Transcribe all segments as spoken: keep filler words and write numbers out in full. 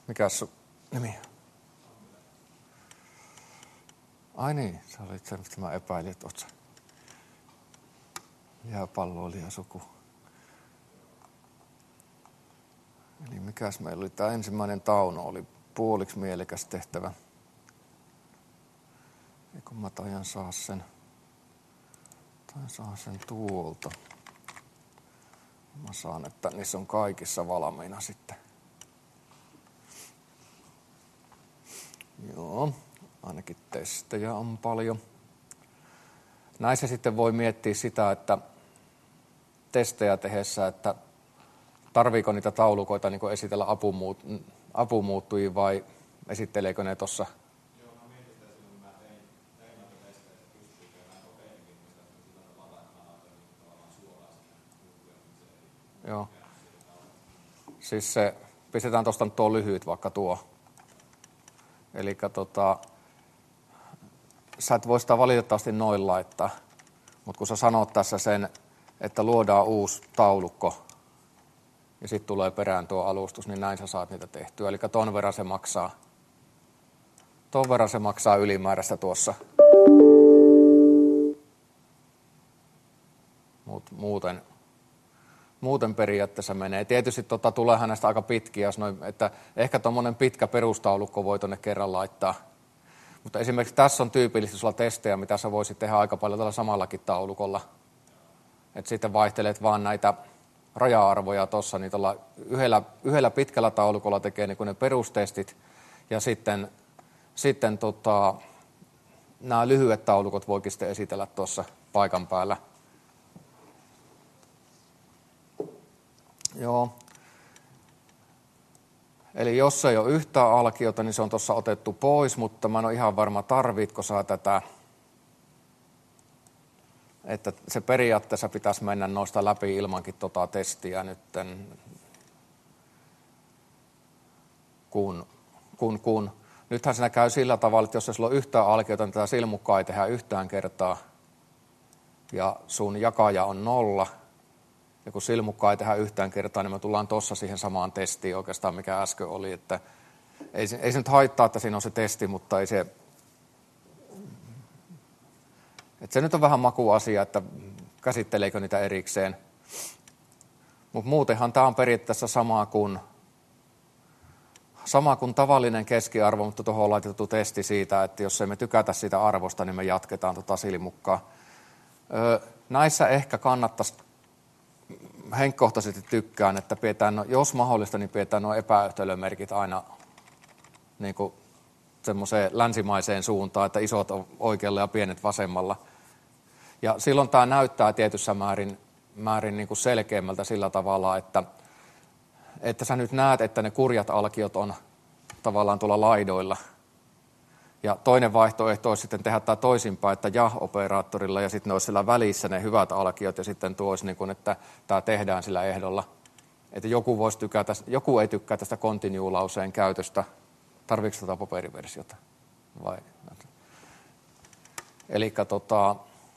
Mikäs sun nimi? Ai niin, sä olit se, mistä mä epäilin, että oot sä jääpalloilija suku. Eli mikäs meillä oli? Tämä ensimmäinen Tauno oli puoliksi mielekäs tehtävä. Ja kun mä taian saa sen, taian saa sen tuolta. Mä saan, että niissä on kaikissa valmiina sitten. Joo, ainakin testejä on paljon. Näissä sitten voi miettiä sitä, että testejä tehdessä, että tarviiko niitä taulukoita niin esitellä apumuut, apumuuttujia vai esitteleekö ne tuossa? Joo, mä mietin sitä silloin, kun mä tein, tein noita testejä, että pystyy käymään kokeilinkin, mistä sillä tavalla, että mä laitoin tavallaan suoraan sinne. Joo. Siis se, pistetään tuosta tuo lyhyt vaikka tuo. Eli tota, sä et voi sitä valitettavasti noin laittaa, mutta kun sä sanot tässä sen, että luodaan uusi taulukko ja sitten tulee perään tuo alustus, niin näin sä saat niitä tehtyä. Eli ton verran se maksaa, ton verran se maksaa ylimääräistä tuossa. Mut muuten, muuten periaatteessa menee. Tietysti tota, tulee hänestä aika pitkiä, noin, että ehkä tuommoinen pitkä perustaulukko voi tuonne kerran laittaa. Mutta esimerkiksi tässä on tyypillisesti sulla testejä, mitä sä voisit tehdä aika paljon tällä samallakin taulukolla. Että sitten vaihtelet vaan näitä raja-arvoja tuossa, niin tuolla yhdellä, yhdellä pitkällä taulukolla tekee niin kuin ne perustestit, ja sitten, sitten tota, nämä lyhyet taulukot voikin sitten esitellä tuossa paikan päällä. Joo. Eli jos ei ole yhtään alkiota, niin se on tuossa otettu pois, mutta mä en ole ihan varma, tarvitko saa tätä. Että se periaatteessa pitäisi mennä noista läpi ilmankin tota testiä nytten, kun, kun, kun. Nythän siinä käy sillä tavalla, että jos ei sulla ole yhtään alkiota, niin tätä silmukkaa ei tehdä yhtään kertaa, ja sun jakaja on nolla, ja kun silmukkaa ei tehdä yhtään kertaa, niin me tullaan tuossa siihen samaan testiin oikeastaan, mikä äsken oli, että ei se, ei se nyt haittaa, että siinä on se testi, mutta ei se... Että se nyt on vähän makuasia, että käsitteleekö niitä erikseen. Mutta muutenhan tämä on periaatteessa sama kuin, sama kuin tavallinen keskiarvo, mutta tuohon on laitettu testi siitä, että jos emme tykätä siitä arvosta, niin me jatketaan tuota silmukkaa. Öö, näissä ehkä kannattaisi, henkkohtaisesti tykkään, että pidetään, jos mahdollista, niin pidetään nuo epäyhtälömerkit aina niin kuin semmoiseen länsimaiseen suuntaan, että isot on oikealla ja pienet vasemmalla. Ja silloin tämä näyttää tietyssä määrin, määrin niin kuin selkeämmältä sillä tavalla, että, että sä nyt näet, että ne kurjat alkiot on tavallaan tuolla laidoilla. Ja toinen vaihtoehto olisi sitten tehdä tämä toisinpäin, että ja-operaattorilla ja sitten ne olisi siellä välissä ne hyvät alkiot ja sitten tuo olisi niin kuin, että tämä tehdään sillä ehdolla. Että joku, voisi tykätä, joku ei tykkää tästä continue-lauseen käytöstä. Tarvitsetko tätä paperiversiota? Vai? Elikkä tota,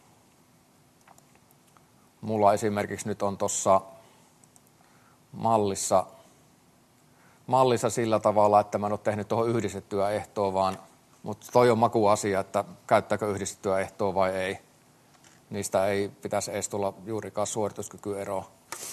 mulla esimerkiksi nyt on tuossa mallissa, mallissa sillä tavalla, että mä en ole tehnyt tuohon yhdistettyä ehtoa, vaan, mutta toi on makuasia, että käyttääkö yhdistettyä ehtoa vai ei. Niistä ei pitäisi edes tulla juurikaan suorituskykyeroa.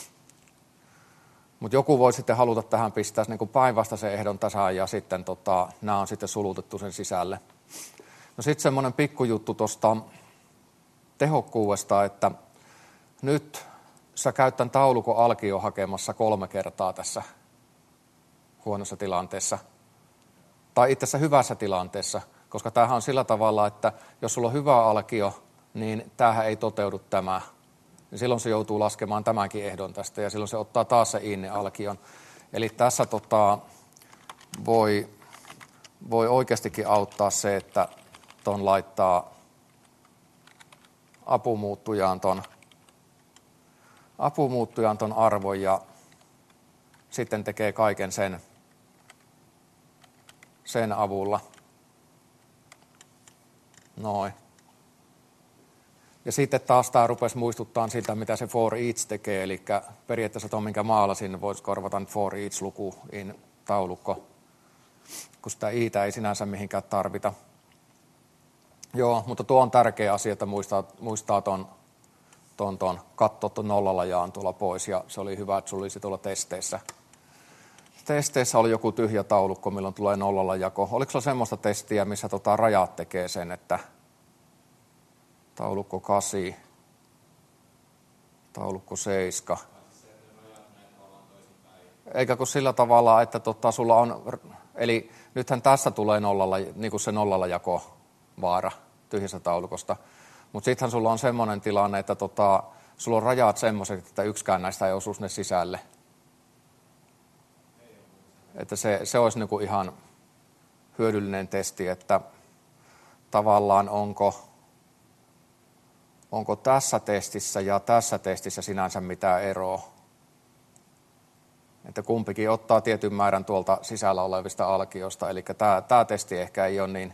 Mutta joku voi sitten haluta tähän pistää niin päinvastaisen ehdon tasaan ja sitten tota, nämä on sitten sulutettu sen sisälle. No sitten semmoinen pikkujuttu tuosta tehokkuudesta, että nyt sä käyt tämän taulukon alkio hakemassa kolme kertaa tässä huonossa tilanteessa. Tai itse asiassa hyvässä tilanteessa, koska tämähän on sillä tavalla, että jos sulla on hyvä alkio, niin tämähän ei toteudu tämä. Ja silloin se joutuu laskemaan tämänkin ehdon tästä ja silloin se ottaa taas se inne alkion. Eli tässä tota, voi, voi oikeastikin auttaa se, että ton laittaa apumuuttujaan ton, apumuuttujaan ton arvon ja sitten tekee kaiken sen, sen avulla. Noin. Ja sitten taas tämä rupesi muistuttaa sitä, mitä se for each tekee, eli periaatteessa tuon, minkä maalasin, voisi korvata for each luku in taulukko. kun sitä iitä ei sinänsä mihinkään tarvita. Joo, mutta tuo on tärkeä asia, että muistaa, muistaa ton, ton, ton katsoa tuon nollalla jaan tuolla pois, ja se oli hyvä, että sulla olisi tuolla testeissä. Testeissä oli joku tyhjä taulukko, milloin tulee nollalla jako. Oliko sulla semmoista testiä, missä tota rajat tekee sen, että taulukko kahdeksan, taulukko seitsemän. Eikä kun sillä tavalla, että tota, sulla on, eli nythän tässä tulee nollalla, niin kuin se nollalla jako vaara tyhjästä taulukosta. Mutta sittenhän sulla on semmoinen tilanne, että tota, sulla on rajat semmoiset, että yksikään näistä ei osu sinne sisälle. Että se, se olisi niinku ihan hyödyllinen testi, että tavallaan onko, onko tässä testissä ja tässä testissä sinänsä mitään eroa. Että kumpikin ottaa tietyn määrän tuolta sisällä olevista alkioista, eli tämä, tämä testi ehkä ei ole niin,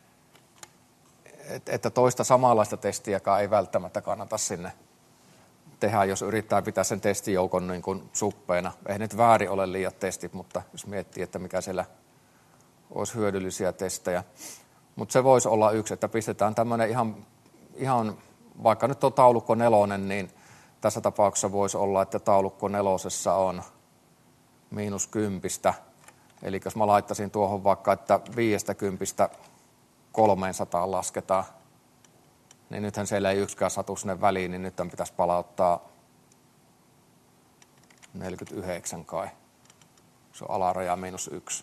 että toista samanlaista testiäkään ei välttämättä kannata sinne tehdä, jos yrittää pitää sen testijoukon niin kuin suppeena. Ei nyt väärin ole liiat testit, mutta jos miettii, että mikä siellä olisi hyödyllisiä testejä. Mutta se voisi olla yksi, että pistetään tämmöinen ihan, ihan, vaikka nyt on taulukko nelonen, niin tässä tapauksessa voisi olla, että taulukko nelosessa on miinus kympistä. Eli jos mä laittaisin tuohon vaikka, että viidestä kympistä kolmeensataan lasketaan, niin nythän siellä ei yksikään satu sinne väliin, niin nyt pitäisi palauttaa neljäkymmentäyhdeksän kai. Se on alaraja miinus yksi.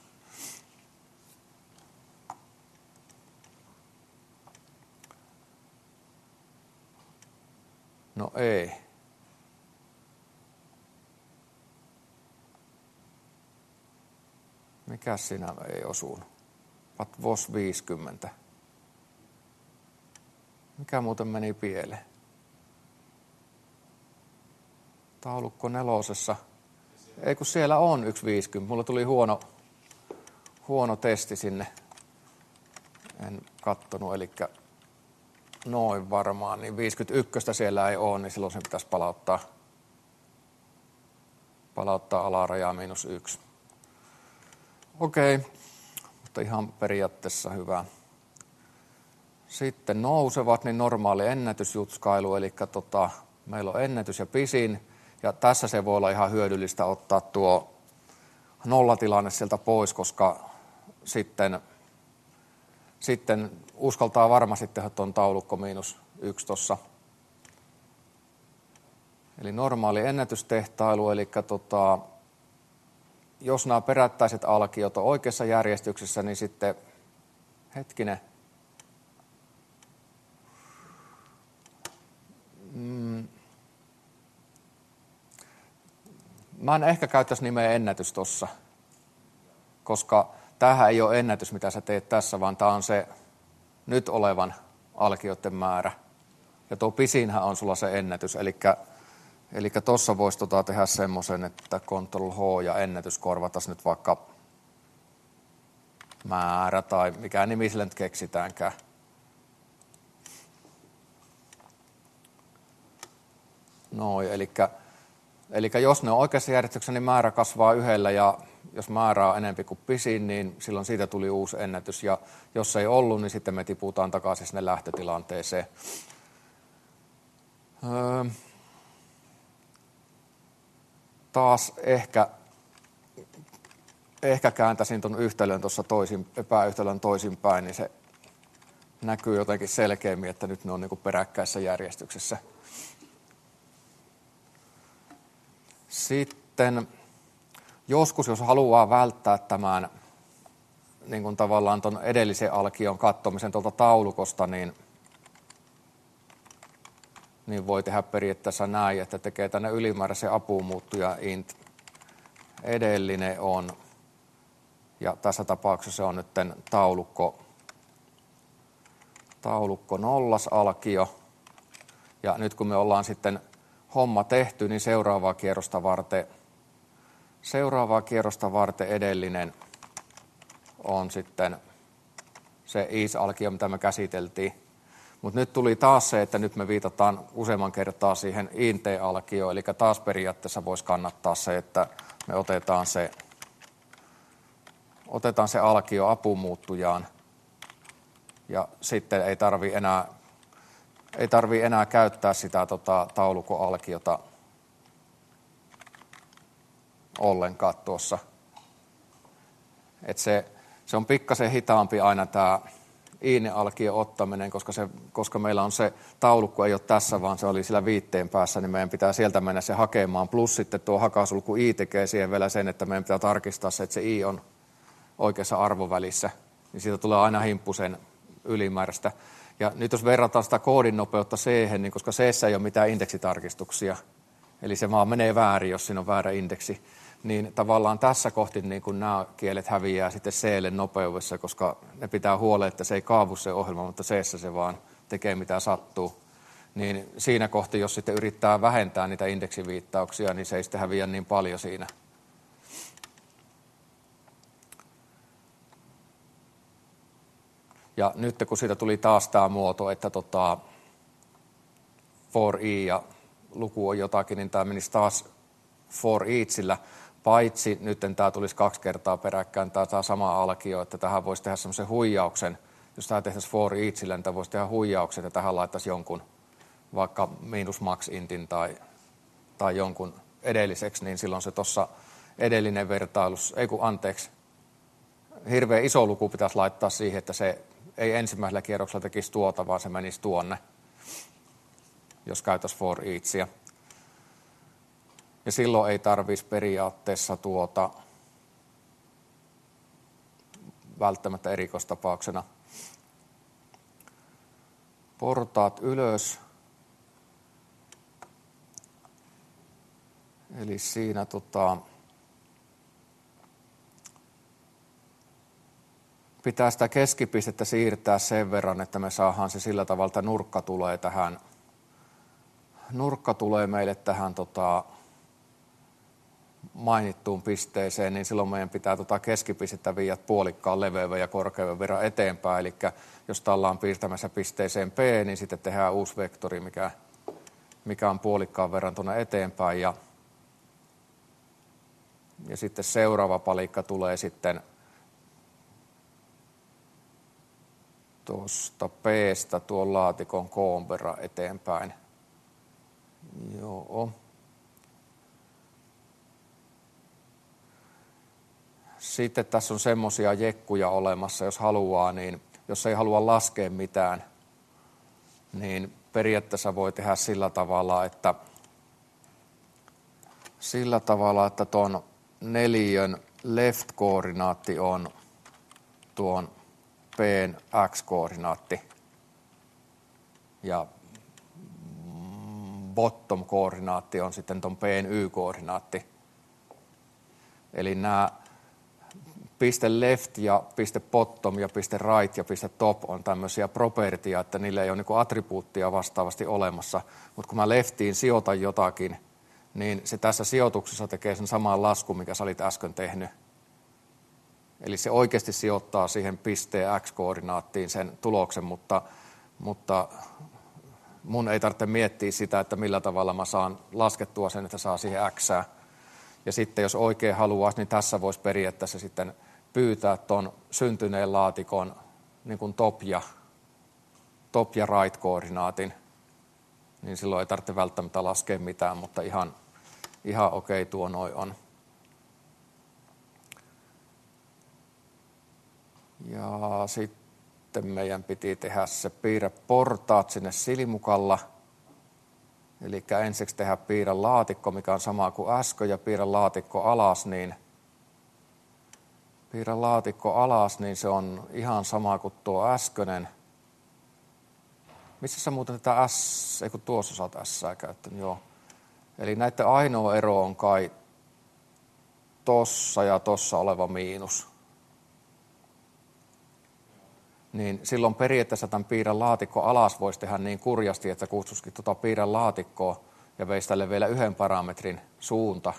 No ei. Mikäs siinä ei osunut? Pat V O S viisikymmentä. Mikä muuten meni pieleen? Taulukko nelosessa. Ei kun siellä on yksi viisikymmentä. Mulla tuli huono, huono testi sinne. En kattonut, eli noin varmaan. Niin viisikymmentäyksi siellä ei ole, niin silloin se pitäisi palauttaa, palauttaa alarajaa miinus yksi. Okei, mutta ihan periaatteessa hyvä. Sitten nousevat, niin normaali ennätysjutskailu, eli tota, meillä on ennätys ja pisin, ja tässä se voi olla ihan hyödyllistä ottaa tuo nollatilanne sieltä pois, koska sitten, sitten uskaltaa varmasti tehdä tuon taulukko miinus yksi tuossa. Eli normaali ennätystehtailu, eli tota, jos nämä perättäiset alkiot on oikeassa järjestyksessä, niin sitten, hetkinen, mm, mä en ehkä käyttäisi nimeä ennätys tuossa, koska tämähän ei ole ennätys, mitä sä teet tässä, vaan tämä on se nyt olevan alkioiden määrä. Ja tuo pisinhän on sulla se ennätys, eli Eli tuossa voisi tota tehdä semmoisen, että Ctrl H ja ennätys korvataan nyt vaikka määrä tai mikä nimi sille nyt keksitäänkään. Noin, eli, eli jos ne on oikeassa järjestyksessä, niin määrä kasvaa yhdellä, ja jos määrä on enempi kuin pisin, niin silloin siitä tuli uusi ennätys, ja jos ei ollut, niin sitten me tiputaan takaisin sinne lähtötilanteeseen. Öö. Taas ehkä, ehkä kääntäisin tuon yhtälön tuossa toisin, epäyhtälön toisinpäin, niin se näkyy jotenkin selkeämmin, että nyt ne on niin kuin peräkkäisessä järjestyksessä. Sitten joskus, jos haluaa välttää tämän niin kuin tavallaan tuon edellisen alkion katsomisen tuolta taulukosta, niin niin voi tehdä periaatteessa näin, että tekee tänne ylimääräisen apumuuttuja int. Edellinen on, ja tässä tapauksessa se on nyt taulukko, taulukko nollas alkio. Ja nyt kun me ollaan sitten homma tehty, niin seuraavaa kierrosta varten, seuraavaa kierrosta varten edellinen on sitten se is-alkio, mitä me käsiteltiin. Mutta nyt tuli taas se, että nyt me viitataan useamman kertaa siihen int-alkioon, eli taas periaatteessa voisi kannattaa se, että me otetaan se otetaan se alkio apumuuttujaan ja sitten ei tarvi enää, ei tarvi enää käyttää sitä tota, taulukoalkiota ollenkaan tuossa. Et se, se on pikkasen hitaampi aina tämä iine-alkio ottaminen, koska, se, koska meillä on se taulukko ei ole tässä, vaan se oli sillä viitteen päässä, niin meidän pitää sieltä mennä se hakemaan. Plus sitten tuo hakasulku I tekee siihen vielä sen, että meidän pitää tarkistaa se, että se I on oikeassa arvovälissä. Niin siitä tulee aina himppusen ylimääräistä. Ja nyt jos verrataan sitä koodin nopeutta C, niin koska C:ssä ei ole mitään indeksitarkistuksia, eli se vaan menee väärin, jos siinä on väärä indeksi, niin tavallaan tässä kohti niin kun nämä kielet häviää sitten C:lle nopeudessa, koska ne pitää huolen, että se ei kaavu se ohjelma, mutta C:ssä se vaan tekee mitä sattuu. Niin siinä kohti, jos sitten yrittää vähentää niitä indeksiviittauksia, niin se ei sitten häviä niin paljon siinä. Ja nyt kun siitä tuli taas tämä muoto, että tota, for i ja luku on jotakin, niin tämä menisi taas for eachillä, paitsi nyt tämä tulisi kaksi kertaa peräkkäin, tämä sama alkio, että tähän voisi tehdä semmoisen huijauksen. Jos tämä tehtäisiin for eachillä, niin tämä voisi tehdä huijauksen, että tähän laittaisi jonkun vaikka miinus max intin tai, tai jonkun edelliseksi, niin silloin se tuossa edellinen vertailus, ei kun anteeksi, hirveän iso luku pitäisi laittaa siihen, että se ei ensimmäisellä kierroksella tekisi tuota, vaan se menisi tuonne, jos käytäisiin for eachia. Ja silloin ei tarvitsisi periaatteessa tuota välttämättä erikoistapauksena. Portaat ylös. Eli siinä tota, pitää sitä keskipistettä siirtää sen verran, että me saadaan se sillä tavalla, että nurkka tulee tähän, nurkka tulee meille tähän tota, mainittuun pisteeseen, niin silloin meidän pitää tota keskipistettä viedä puolikkaan leveyden ja korkeuden verran eteenpäin. Eli jos ollaan piirtämässä pisteeseen P, niin sitten tehdään uusi vektori, mikä, mikä on puolikkaan verran tuonne eteenpäin. Ja, ja sitten seuraava palikka tulee sitten tuosta P:stä tuon laatikon koon verran eteenpäin. Joo. Sitten tässä on semmoisia jekkuja olemassa, jos haluaa, niin jos ei halua laskea mitään, niin periaatteessa voi tehdä sillä tavalla, että sillä tavalla, että tuon neliön left-koordinaatti on tuon P:n x-koordinaatti ja bottom-koordinaatti on sitten tuon P:n y-koordinaatti. Eli nämä piste left ja piste bottom ja piste right ja piste top on tämmöisiä propertia, että niillä ei ole niin attribuuttia vastaavasti olemassa. Mutta kun mä leftiin sijoitan jotakin, niin se tässä sijoituksessa tekee sen saman laskun, mikä sä olit äsken tehnyt. Eli se oikeasti sijoittaa siihen pisteen x-koordinaattiin sen tuloksen, mutta, mutta mun ei tarvitse miettiä sitä, että millä tavalla mä saan laskettua sen, että saa siihen xää. Ja sitten jos oikein haluaisi, niin tässä voisi periaatteessa sitten pyytää tuon syntyneen laatikon niin kuin top ja, top ja right-koordinaatin. Niin silloin ei tarvitse välttämättä laskea mitään, mutta ihan, ihan okei okay tuo noi on. Ja sitten meidän piti tehdä se piirre portaat sinne silimukalla. Eli ensiksi tehdä piirre laatikko, mikä on sama kuin äsken, ja piirre laatikko alas, niin piirre laatikko alas, niin se on ihan sama kuin tuo äskönen. Missä sä muuten tätä S, ei kun tuossa sä oot S:ää käyttänyt, joo. Eli näiden ainoa ero on kai tossa ja tossa oleva miinus. Niin silloin periaatteessa tämän piirren laatikko alas voisi tehdä niin kurjasti, että kutsuskin tuota piirren laatikkoa ja veisi tälle vielä yhden parametrin suunta.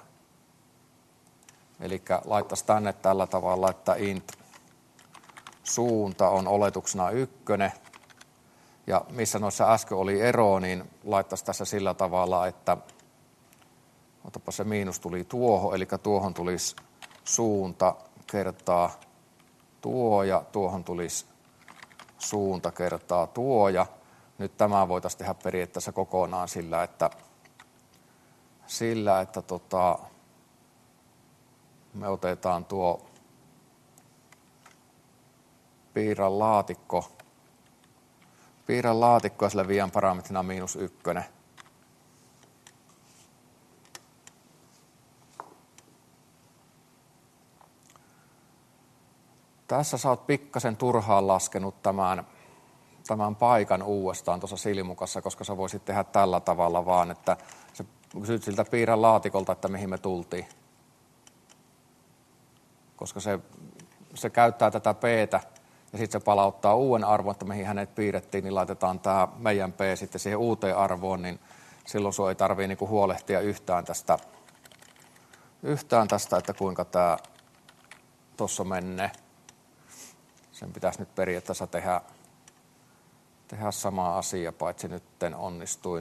Eli laittaisi tänne tällä tavalla, että int suunta on oletuksena ykkönen. Ja missä noissa äsken oli ero, niin laittaisi tässä sillä tavalla, että otapa se miinus tuli tuohon, eli tuohon tulisi suunta kertaa tuo ja tuohon tulisi suunta kertaa tuo ja nyt tämä voitaisiin tehdä periaatteessa kokonaan sillä, että, sillä, että tota, me otetaan tuo piirran laatikko, piirran laatikko ja sillä viian parametrina miinus ykkönen. Tässä sä oot pikkasen turhaan laskenut tämän, tämän paikan uudestaan tuossa silmukassa, koska sä voisit tehdä tällä tavalla vaan, että sä kysyt siltä piirran laatikolta, että mihin me tultiin. Koska se, se käyttää tätä P:tä ja sitten se palauttaa uuden arvon, että mihin hänet piirrettiin, niin laitetaan tämä meidän P sitten siihen uuteen arvoon, niin silloin sun ei tarvitse niinku huolehtia yhtään tästä, yhtään tästä, että kuinka tämä tuossa menee. Sen pitäisi nyt periaatteessa tehdä, tehdä sama asia, paitsi nytten onnistuin.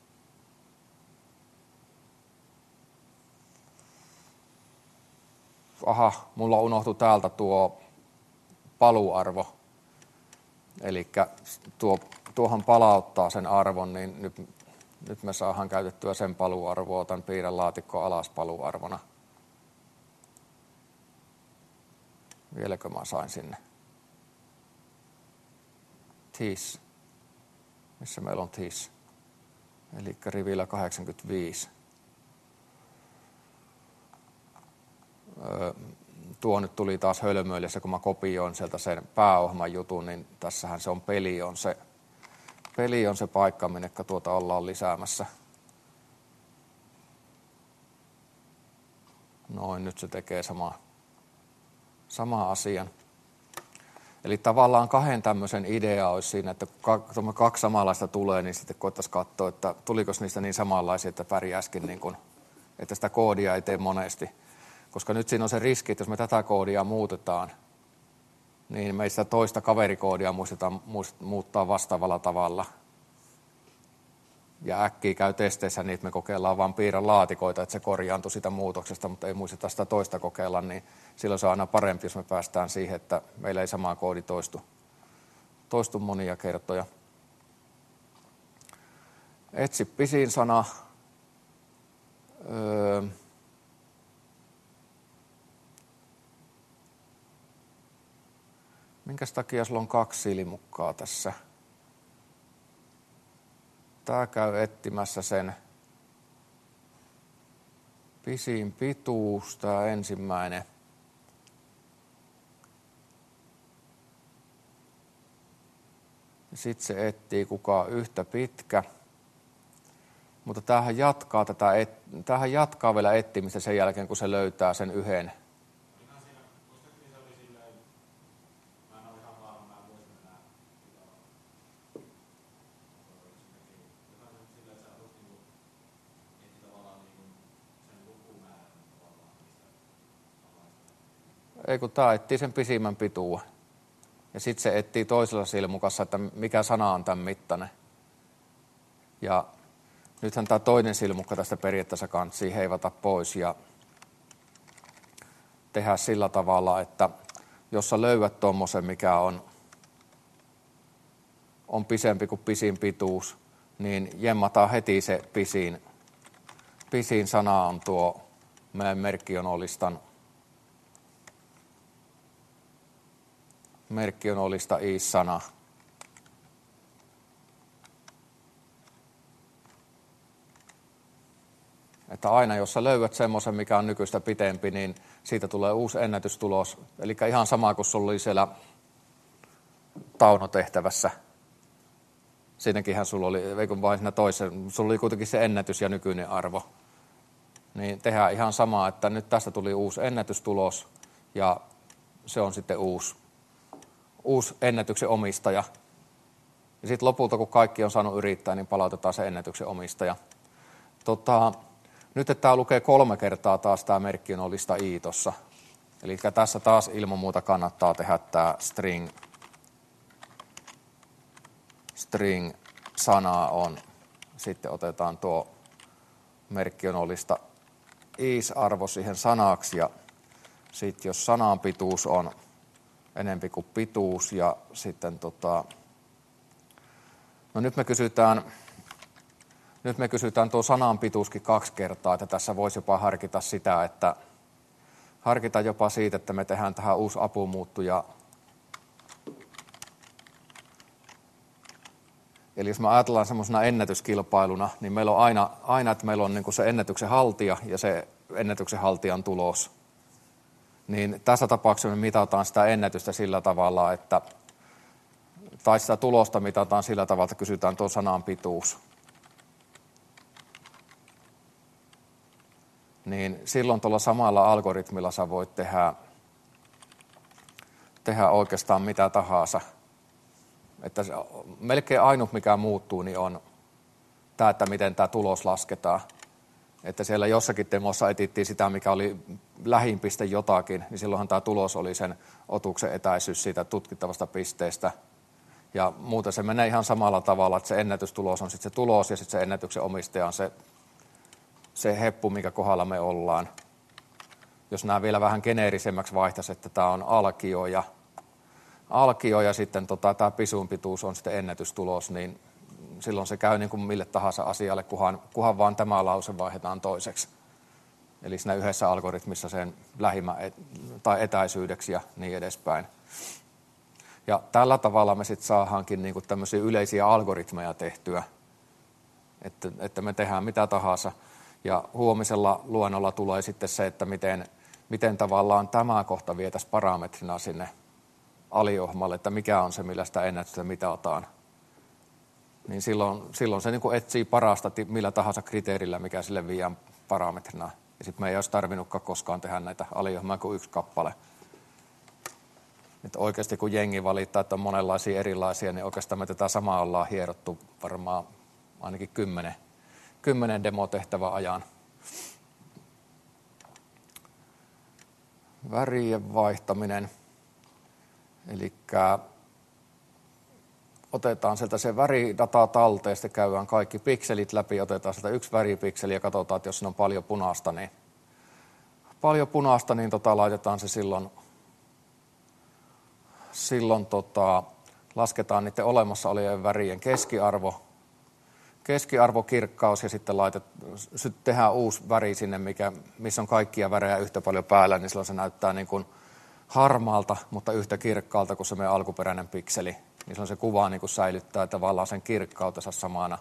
Aha, mulla unohtui täältä tuo paluarvo. Eli tuo, tuohon palauttaa sen arvon, niin nyt, nyt me saadaan käytettyä sen paluarvoa, otan piirrän laatikko alas paluarvona. Vieläkö mä sain sinne? Tis. Missä meillä on tis? Eli rivillä kahdeksankymmentäviisi. Öö, tuo nyt tuli taas hölmöillessä, kun mä kopioin sieltä sen pääohjelman jutun, niin tässähän se on peli on se, peli on se paikka, minne tuota ollaan lisäämässä. Noin, nyt se tekee sama, sama asian. Eli tavallaan kahden tämmöisen idea olisi siinä, että kun kaksi samanlaista tulee, niin sitten koettaisiin katsoa, että tuliko niistä niin samanlaisia, että pärjäskin, niin kuin, että sitä koodia ei tee monesti. Koska nyt siinä on se riski, että jos me tätä koodia muutetaan, niin meistä toista kaverikoodia muistetaan muuttaa vastaavalla tavalla. Ja äkkiä käy testeissä niin, että me kokeillaan vain piirran laatikoita, että se korjaantui sitä muutoksesta, mutta ei muisteta sitä toista kokeilla, niin silloin se on aina parempi, jos me päästään siihen, että meillä ei sama koodi toistu, toistu monia kertoja. Etsi pisin sana. Öö. Minkäs takia sulla on kaksi silmukkaa tässä? Tää käy etsimässä sen pisin pituus, tää ensimmäinen. Sitten se etsii kuka on yhtä pitkä. Mutta tämähän jatkaa, tätä et, tämähän jatkaa vielä etsimistä sen jälkeen, kun se löytää sen yhden. Ei kun tämä etsii sen pisimmän pituuden. Ja sitten se etsii toisella silmukassa, että mikä sana on tämän mittainen. Ja nythän tämä toinen silmukka tästä periaatteessa kantsii heivata pois ja tehdä sillä tavalla, että jos sä löydät tuommoisen, mikä on, on pisempi kuin pisin pituus, niin jemmataan heti se pisin, pisin sana on tuo meidän merkkionolistan merkkionolista is-sana. Että aina jos sä löydät semmoisen, mikä on nykyistä pitempi, niin siitä tulee uusi ennätystulos. Eli ihan sama kuin sulla oli siellä Tauno-tehtävässä. Siinäkinhän sulla oli, ei kun vain siinä toisen, sulla oli kuitenkin se ennätys ja nykyinen arvo. Niin tehdään ihan sama, että nyt tästä tuli uusi ennätystulos ja se on sitten uusi, uusi ennätyksen omistaja. Ja sitten lopulta, kun kaikki on saanut yrittää, niin palautetaan se ennätyksen omistaja. Tota, nyt että tämä lukee kolme kertaa taas tämä merkkionolista i tossa. Eli tässä taas ilman muuta kannattaa tehdä tämä string. String sana on. Sitten otetaan tuo merkkionolista is-arvo siihen sanaksi. Ja sitten jos sanan pituus on enempi kuin pituus. Ja sitten tota, no nyt me kysytään, nyt me kysytään tuo sanan pituuskin kaksi kertaa, että tässä voisi jopa harkita sitä, että harkita jopa siitä, että me tehdään tähän uusi apumuuttuja. Eli jos me ajatellaan semmoisena ennätyskilpailuna, niin meillä on aina, aina että meillä on niin kuin se ennätyksen haltija ja se ennätyksen haltijan tulos. Niin tässä tapauksessa me mitataan sitä ennätystä sillä tavalla, että, tai sitä tulosta mitataan sillä tavalla, että kysytään tuon sanan pituus. Niin silloin tuolla samalla algoritmilla sä voit tehdä, tehdä oikeastaan mitä tahansa. Että se, melkein ainut mikä muuttuu niin on tämä, että miten tämä tulos lasketaan. Että siellä jossakin demossa etittiin sitä, mikä oli lähin piste jotakin, niin silloinhan tämä tulos oli sen otuksen etäisyys siitä tutkittavasta pisteestä. Ja muuten se menee ihan samalla tavalla, että se ennätystulos on sitten se tulos ja sitten se ennätyksen omistaja on se, se heppu, mikä kohdalla me ollaan. Jos nämä vielä vähän geneerisemmäksi vaihtaisi, että tämä on alkio ja, alkio ja sitten tota, tämä pisuun pituus on sitten ennätystulos, niin silloin se käy niin kuin mille tahansa asialle, kunhan, kunhan vaan tämä lause vaihdetaan toiseksi. Eli siinä yhdessä algoritmissa sen lähimmä et, tai etäisyydeksi ja niin edespäin. Ja tällä tavalla me sitten saadaankin niin kuin tämmöisiä yleisiä algoritmeja tehtyä, että, että me tehdään mitä tahansa. Ja huomisella luennolla tulee sitten se, että miten, miten tavallaan tämä kohta vietäisiin parametrina sinne aliohmalle, että mikä on se, millä sitä ennätystä mitataan. Niin silloin, silloin se niin kuin etsii parasta millä tahansa kriteerillä, mikä sille viiään parametrina. Ja sitten me ei olisi tarvinnutkaan koskaan tehdä näitä aliohjelmia kuin yksi kappale. Että oikeasti kun jengi valittaa, että on monenlaisia erilaisia, niin oikeastaan me tätä samaa ollaan hierottu varmaan ainakin kymmenen, kymmenen demotehtävän ajan. Värien vaihtaminen. Eli otetaan sieltä se väridata talteen, sitten käydään kaikki pikselit läpi, otetaan sieltä yksi väripikseli ja katsotaan, että jos siinä on paljon punaista, niin, paljon punaista, niin tota, laitetaan se silloin, silloin tota, lasketaan niiden olemassa olevien värien keskiarvo, keskiarvokirkkaus ja sitten, laitet, sitten tehdään uusi väri sinne, mikä, missä on kaikkia värejä yhtä paljon päällä, niin silloin se näyttää niin kuin harmaalta, mutta yhtä kirkkaalta kuin se meidän alkuperäinen pikseli. Niin silloin se kuva niin kuin säilyttää tavallaan sen kirkkautensa samana.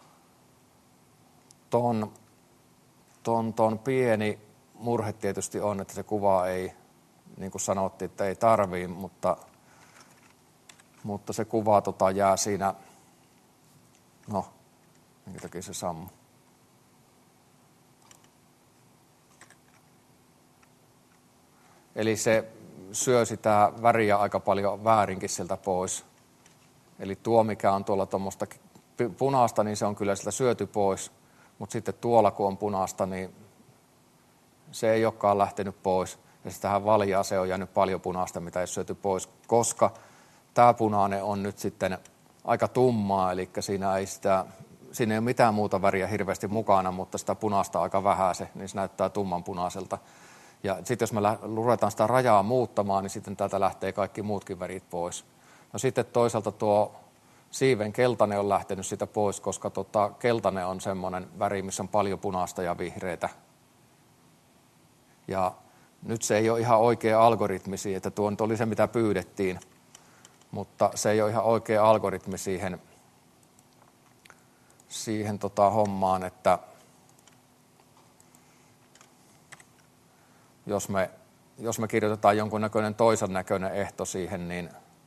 Ton, ton, ton pieni murhe tietysti on, että se kuva ei, niin kuin sanottiin, että ei tarvii, mutta, mutta se kuva tota, jää siinä, no, minkä takia se sammuu. Eli se syö sitä väriä aika paljon väärinkin sieltä pois. Eli tuo, mikä on tuolla tuommoista punaista, niin se on kyllä sieltä syöty pois. Mutta sitten tuolla, kun on punaista, niin se ei olekaan lähtenyt pois. Ja sitten tähän valjaa se on jäänyt paljon punaista, mitä ei syöty pois, koska tämä punainen on nyt sitten aika tummaa, eli siinä ei, sitä, siinä ei ole mitään muuta väriä hirveästi mukana, mutta sitä punaista aika vähän se, niin se näyttää tumman punaiselta. Ja sitten jos me ruvetaan sitä rajaa muuttamaan, niin sitten täältä lähtee kaikki muutkin värit pois. No sitten toisaalta tuo siiven keltainen on lähtenyt sitä pois, koska tota, keltainen on semmoinen väri, missä on paljon punaista ja vihreitä. Ja nyt se ei ole ihan oikea algoritmi siihen, että tuo nyt oli se, mitä pyydettiin, mutta se ei ole ihan oikea algoritmi siihen, siihen tota hommaan, että jos me, jos me kirjoitetaan jonkunnäköinen toisen näköinen ehto siihen, niin,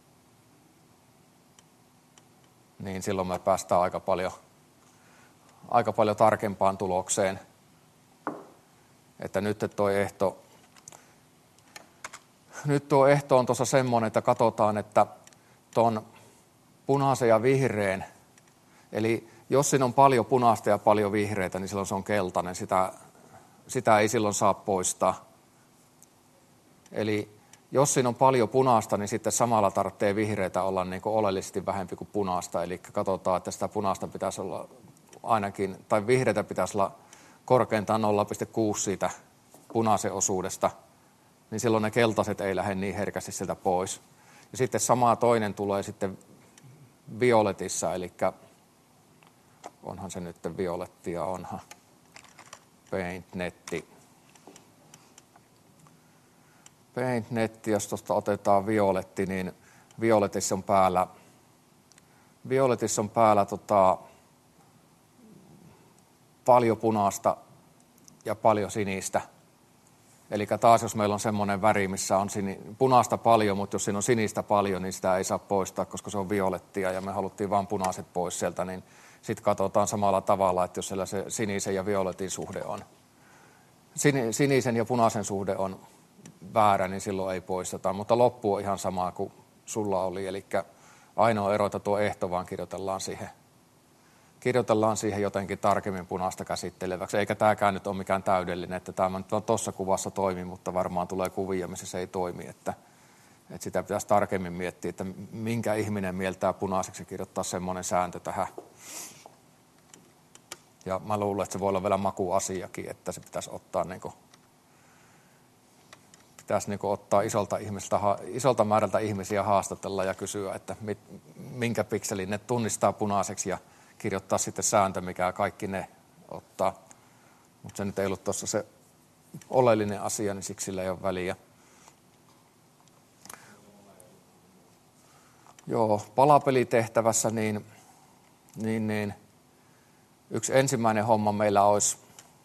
niin silloin me päästään aika paljon, aika paljon tarkempaan tulokseen. Että nyt tuo ehto, nyt tuo ehto on tuossa semmoinen, että katsotaan, että tuon punaisen ja vihreän, eli jos siinä on paljon punaista ja paljon vihreitä, niin silloin se on keltainen. Sitä, sitä ei silloin saa poistaa. Eli jos siinä on paljon punaista, niin sitten samalla tarvitsee vihreitä olla niin kuin oleellisesti vähempi kuin punaista. Eli katsotaan, että sitä punaista pitäisi olla ainakin, tai vihreitä pitäisi olla korkeintaan nolla pilkku kuusi siitä punaisen osuudesta, niin silloin ne keltaiset ei lähde niin herkästi sieltä pois. Ja sitten sama toinen tulee sitten violetissa, eli onhan se nyt violettia, onhan PaintNetti. PaintNetti, jos tuosta otetaan violetti, niin violetissa on päällä, violetissa on päällä tota, paljon punaista ja paljon sinistä. Eli taas jos meillä on semmoinen väri, missä on sini, punaista paljon, mutta jos siinä on sinistä paljon, niin sitä ei saa poistaa, koska se on violettia ja me haluttiin vain punaiset pois sieltä, niin sitten katsotaan samalla tavalla, että jos siellä se sinisen ja violetin suhde on. Sinisen ja punaisen suhde on väärä, niin silloin ei poisteta, mutta loppu on ihan sama kuin sulla oli, eli ainoa ero, että tuo ehto vaan kirjoitellaan siihen, kirjoitellaan siihen jotenkin tarkemmin punaista käsitteleväksi, eikä tämäkään nyt ole mikään täydellinen, että tämä nyt on tuossa kuvassa toimi, mutta varmaan tulee kuvia, missä se ei toimi, että, että sitä pitäisi tarkemmin miettiä, että minkä ihminen mieltää punaiseksi ja kirjoittaa semmoinen sääntö tähän. Ja mä luulen, että se voi olla vielä makuasiakin, että se pitäisi ottaa niin kuin, pitäisi niin kuin ottaa isolta, ihmisiltä, isolta määrältä ihmisiä haastatella ja kysyä, että mit, minkä pikselin ne tunnistaa punaiseksi ja kirjoittaa sitten sääntö, mikä kaikki ne ottaa. Mutta se nyt ei ollut tuossa se oleellinen asia, niin siksi sillä ei ole väliä. Joo, palapelitehtävässä niin, niin, niin yksi ensimmäinen homma meillä olisi,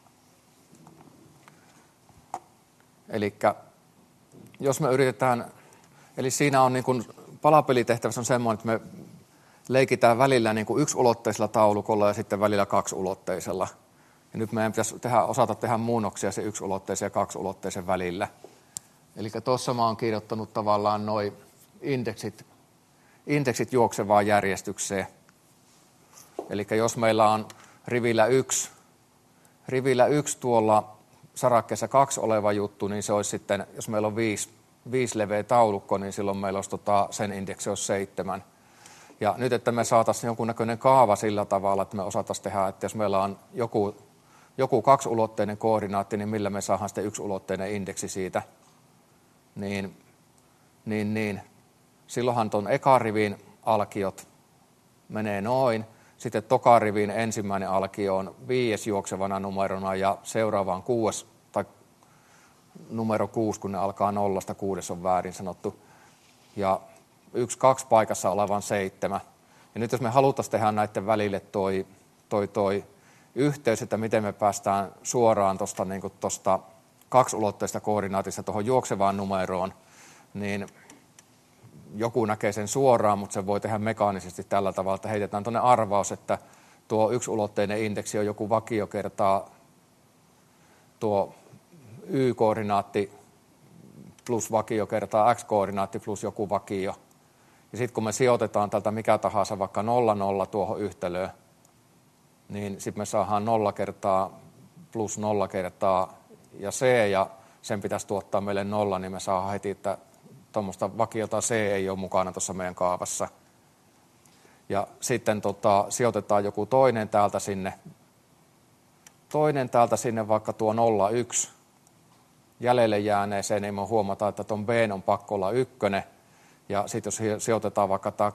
eli jos me yritetään, eli siinä on niin kuin, palapelitehtävässä on semmoinen, että me leikitään välillä niin kuin yksiulotteisella taulukolla ja sitten välillä kaksiulotteisella. Ja nyt meidän pitäisi tehdä, osata tehdä muunnoksia se yksiulotteisen ja kaksiulotteisen välillä. Eli tuossa mä oon kirjoittanut tavallaan noi indeksit, indeksit juoksevaan järjestykseen. Eli jos meillä on rivillä yksi, rivillä yksi tuolla sarakkeessa kaksi oleva juttu, niin se olisi sitten, jos meillä on viisi, viisi leveä taulukko, niin silloin meillä olisi tota, sen indeksi olisi seitsemän. Ja nyt, että me saataisiin jonkunnäköinen kaava sillä tavalla, että me osaataisiin tehdä, että jos meillä on joku, joku kaksiulotteinen koordinaatti, niin millä me saadaan sitten yksiulotteinen indeksi siitä, niin, niin, niin silloinhan tuon ekarivin alkiot menee noin. Sitten tokarivin ensimmäinen alkio on viides juoksevana numerona ja seuraavaan kuudes, tai numero kuusi, kun ne alkaa nollasta, kuudes on väärin sanottu. Ja yksi, kaksi paikassa olevan seitsemän. Ja nyt jos me haluttaisiin tehdä näiden välille toi, toi, toi yhteys, että miten me päästään suoraan tuosta niin kuin tuosta kaksiulotteista koordinaatista tuohon juoksevaan numeroon, niin joku näkee sen suoraan, mutta se voi tehdä mekaanisesti tällä tavalla, että heitetään tuonne arvaus, että tuo yksiulotteinen indeksi on joku vakio kertaa tuo y-koordinaatti plus vakio kertaa x-koordinaatti plus joku vakio. Ja sitten kun me sijoitetaan tältä mikä tahansa vaikka nolla nolla tuohon yhtälöön, niin sitten me saadaan nolla kertaa plus nolla kertaa ja c, ja sen pitäisi tuottaa meille nolla, niin me saadaan heti, että tuommoista vakiota C ei ole mukana tuossa meidän kaavassa. Ja sitten tota, sijoitetaan joku toinen täältä sinne, toinen täältä sinne vaikka tuo nolla yksi jäljelle jääneeseen, niin me huomataan, että tuon B on pakko olla ykkönen. Ja sitten jos sijoitetaan vaikka tämä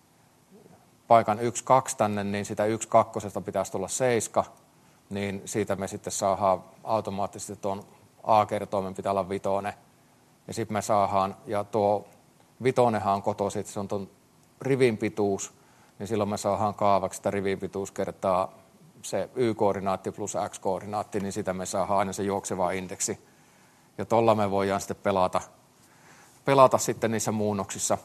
paikan yksi kaksi tänne, niin sitä yksi kakkosesta pitäisi tulla seiska, niin siitä me sitten saadaan automaattisesti tuon A-kertoimen pitää olla vitonen. Ja sitten me saadaan, ja tuo vitonenhan on kotoisin, se on tuon rivin pituus, niin silloin me saadaan kaavaksi, että rivin pituus kertaa se y-koordinaatti plus x-koordinaatti, niin sitä me saadaan aina se juokseva indeksi. Ja tuolla me voidaan sitten pelata, pelata sitten niissä muunnoksissa.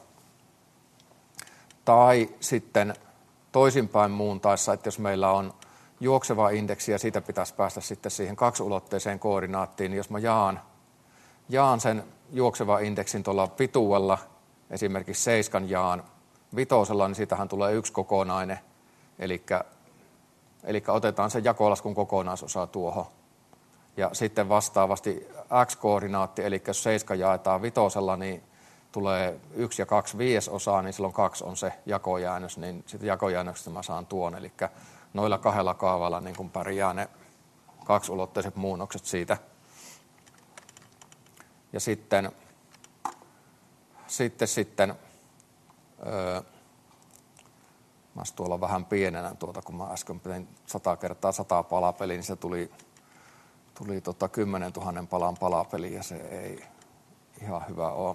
Tai sitten toisinpäin muuntaessa, että jos meillä on juokseva indeksi ja siitä pitäisi päästä sitten siihen kaksiulotteiseen koordinaattiin, niin jos mä jaan, jaan sen juokseva indeksin tuolla pituudella, esimerkiksi seiskan jaan vitosella, niin siitähän tulee yksi kokonainen. Eli, eli otetaan se jakolaskun kokonaisosa tuohon. Ja sitten vastaavasti x-koordinaatti, eli jos seiska jaetaan vitosella, niin tulee yksi ja kaksi viidesosaa, niin silloin kaksi on se jakojäännös, niin sitten jakojäännöksestä mä saan tuon. Eli noilla kahdella kaavalla niin kun pärjää ne kaksiulotteiset muunnokset siitä. Ja sitten, sitten, sitten Öö, mä tuolla vähän pienenä tuota, kun mä äsken tein sata kertaa sata palapeliä, niin se tuli, tuli tota kymmenen tuhannen palan palapeli ja se ei ihan hyvä ole.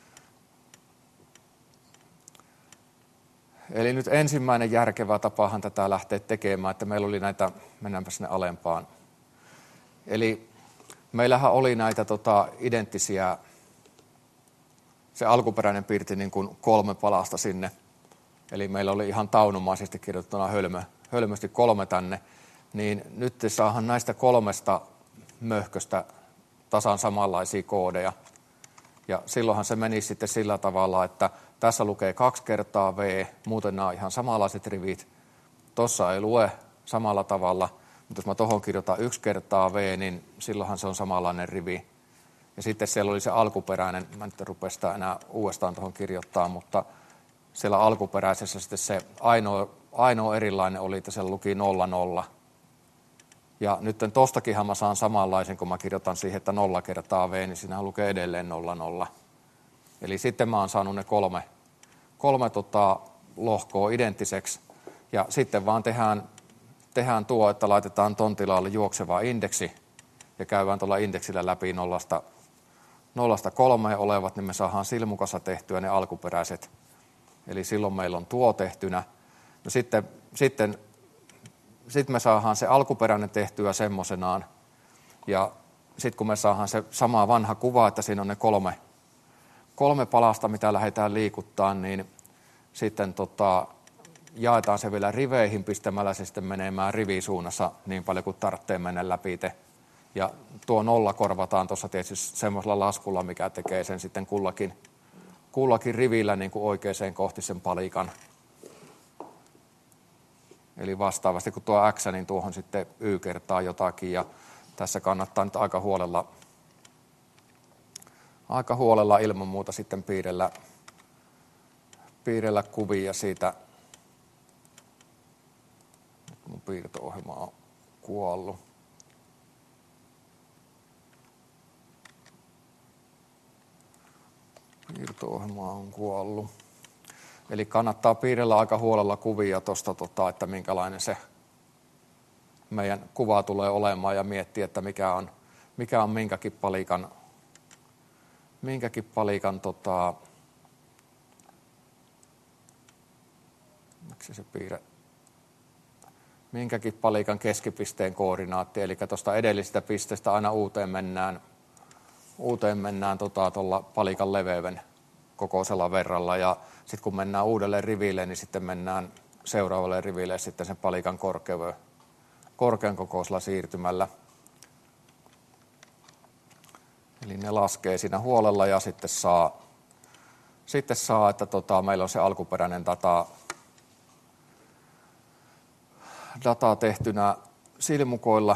Eli nyt ensimmäinen järkevä tapahan tätä lähteä tekemään, että meillä oli näitä, mennäänpä sinne alempaan. Eli meillähän oli näitä tota, identtisiä, se alkuperäinen pirtti niin kuin kolme palasta sinne. Eli meillä oli ihan taunomaisesti kirjoitettuna hölmö, hölmösti kolme tänne. Niin nyt saahan näistä kolmesta möhköstä tasan samanlaisia koodeja. Ja silloinhan se meni sitten sillä tavalla, että tässä lukee kaksi kertaa V, muuten nämä on ihan samanlaiset rivit. Tuossa ei lue samalla tavalla, mutta jos mä tuohon kirjoitan yksi kertaa V, niin silloinhan se on samanlainen rivi. Ja sitten siellä oli se alkuperäinen, mä nyt rupea sitä enää uudestaan tuohon kirjoittaa, mutta siellä alkuperäisessä sitten se ainoa, ainoa erilainen oli, että siellä luki nolla nolla. Ja nyt tostakinhan mä saan samanlaisen, kun mä kirjoitan siihen, että nolla kertaa V, niin siinähän lukee edelleen nolla nolla. Eli sitten mä oon saanut ne kolme, kolme tota, lohkoa identtiseksi. Ja sitten vaan tehdään, tehdään tuo, että laitetaan ton tilalle juokseva indeksi. Ja käydään tuolla indeksillä läpi nollasta, nollasta kolmeen olevat, niin me saadaan silmukassa tehtyä ne alkuperäiset. Eli silloin meillä on tuo tehtynä. No sitten, sitten, sitten me saadaan se alkuperäinen tehtyä semmoisenaan. Ja sitten kun me saadaan se sama vanha kuva, että siinä on ne kolme, kolme palasta, mitä lähdetään liikuttaa, niin sitten tota, jaetaan se vielä riveihin pistämällä se sitten menemään rivisuunnassa niin paljon kuin tarvitsee mennä läpi. Ja tuo nolla korvataan tuossa tietysti semmoisella laskulla, mikä tekee sen sitten kullakin, kullakin rivillä niin kuin oikeaan kohti sen palikan. Eli vastaavasti kun tuo X, niin tuohon sitten Y kertaa jotakin. Ja tässä kannattaa nyt aika huolella, aika huolella ilman muuta sitten piirrellä, piirrellä kuvia siitä. Nyt mun piirto-ohjelma on kuollut. Piirto-ohjelma on kuollut. Eli kannattaa piirrellä aika huolella kuvia tuosta, tota, että minkälainen se meidän kuva tulee olemaan ja miettiä, että mikä on, mikä on minkäkin palikan, minkäkin palikan tota, miksi se piirre, minkäkin palikan keskipisteen koordinaatti, eli tuosta edellisestä pisteestä aina uuteen mennään, uuteen mennään tuolla tota, palikan leveyden kokoisella verralla, ja sitten kun mennään uudelle riville, niin sitten mennään seuraavalle riville sitten sen palikan korkeuden, korkean kokoisella siirtymällä. Eli ne laskee siinä huolella ja sitten saa, sitten saa että tota, meillä on se alkuperäinen data, data tehtynä silmukoilla,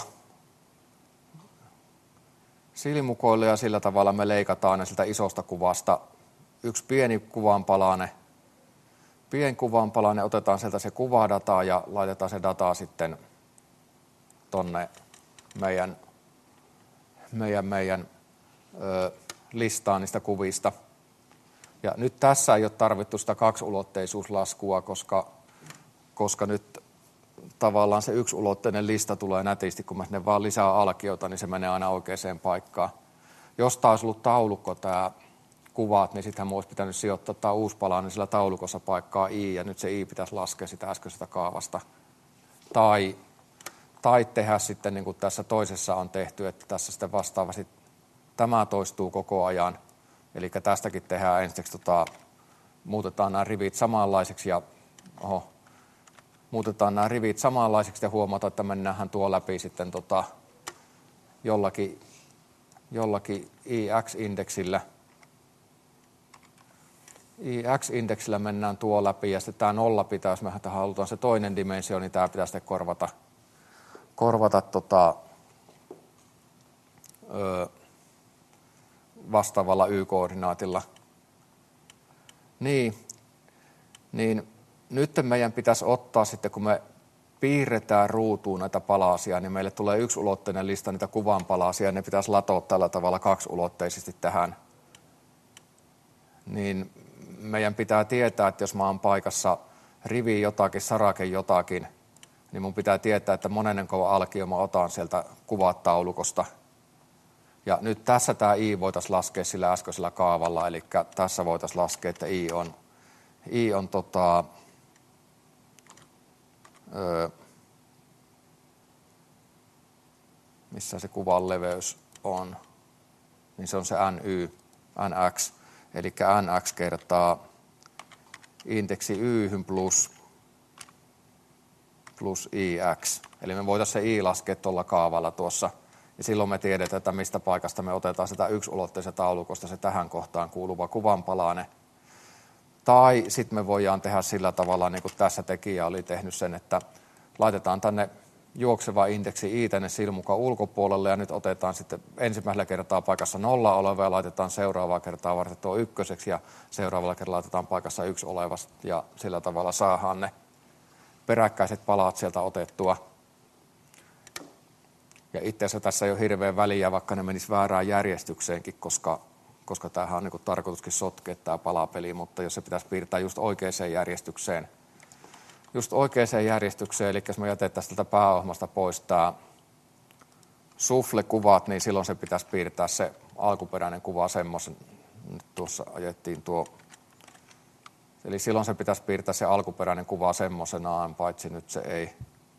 silmukoilla ja sillä tavalla me leikataan ne siltä isosta kuvasta. Yksi pieni kuvanpalanen, pieni kuvanpalanen, otetaan sieltä se kuvadata ja laitetaan se data sitten tonne meidän, meidän, meidän ö, listaan niistä kuvista. Ja nyt tässä ei ole tarvittu sitä kaksiulotteisuuslaskua, koska, koska nyt tavallaan se yksiulotteinen lista tulee nätisti, kun mä sinne vaan lisää alkiota, niin se menee aina oikeaan paikkaan. Jos taas olisi ollut taulukko tämä kuvat, niin sittenhän olisi pitänyt sijoittaa tämä uusi palanen sillä taulukossa paikkaa I, ja nyt se I pitäisi laskea sitä äskeisestä kaavasta. Tai, tai tehdä sitten, niin kuin tässä toisessa on tehty, että tässä sitten vastaavasti tämä toistuu koko ajan. Eli tästäkin tehdään ensiksi, tota, muutetaan nämä rivit samanlaiseksi, ja oho, muutetaan nämä rivit samanlaiseksi, ja huomataan, että mennäänhän tuo läpi sitten tota, jollakin, jollakin I X-indeksillä. I X-indeksillä mennään tuo läpi, ja sitten tämä nolla pitää, jos me halutaan se toinen dimensio, niin tämä pitää sitten korvata, korvata tota, ö, vastaavalla Y-koordinaatilla. Niin, niin nyt meidän pitäisi ottaa sitten, kun me piirretään ruutuun näitä palasia, niin meille tulee yksiulotteinen lista niitä kuvan palasia, ja ne pitäisi latoa tällä tavalla kaksiulotteisesti tähän. Niin meidän pitää tietää, että jos mä oon paikassa rivi jotakin, sarake jotakin, niin mun pitää tietää, että monenko alkio mä otan sieltä kuvataulukosta. Ja nyt tässä tämä i voitaisiin laskea sillä äskeisellä kaavalla, eli tässä voitaisiin laskea, että i on, i on tota, öö, missä se kuvan leveys on, niin se on se ny, nx, eli nx kertaa indeksi y plus, plus ix. Eli me voitaisiin se i laskea tuolla kaavalla tuossa, ja silloin me tiedetään, että mistä paikasta me otetaan sitä yksulotteisen taulukosta se tähän kohtaan kuuluva kuvanpalanen. Tai sitten me voidaan tehdä sillä tavalla, niin kuin tässä tekijä oli tehnyt sen, että laitetaan tänne juokseva indeksi i tänne silmukan ulkopuolelle, ja nyt otetaan sitten ensimmäisellä kertaa paikassa nolla oleva, ja laitetaan seuraavaa kertaa varten tuo ykköseksi, ja seuraavalla kertaa laitetaan paikassa yksi oleva, ja sillä tavalla saadaan ne peräkkäiset palat sieltä otettua. Ja itse asiassa tässä ei ole hirveän väliä, vaikka ne menis väärään järjestykseenkin, koska, koska tämähän on niin kuin tarkoituskin sotkea tämä palapeli, mutta jos se pitäisi piirtää just oikeaan järjestykseen, just oikeaan järjestykseen, eli jos me jätettäisiin tältä pääohjelmasta pois tämä sufle-kuvat, niin silloin se pitäisi piirtää se alkuperäinen kuva semmoisen, nyt tuossa ajettiin tuo, eli silloin se pitäisi piirtää se alkuperäinen kuva semmoisenaan, paitsi nyt se ei,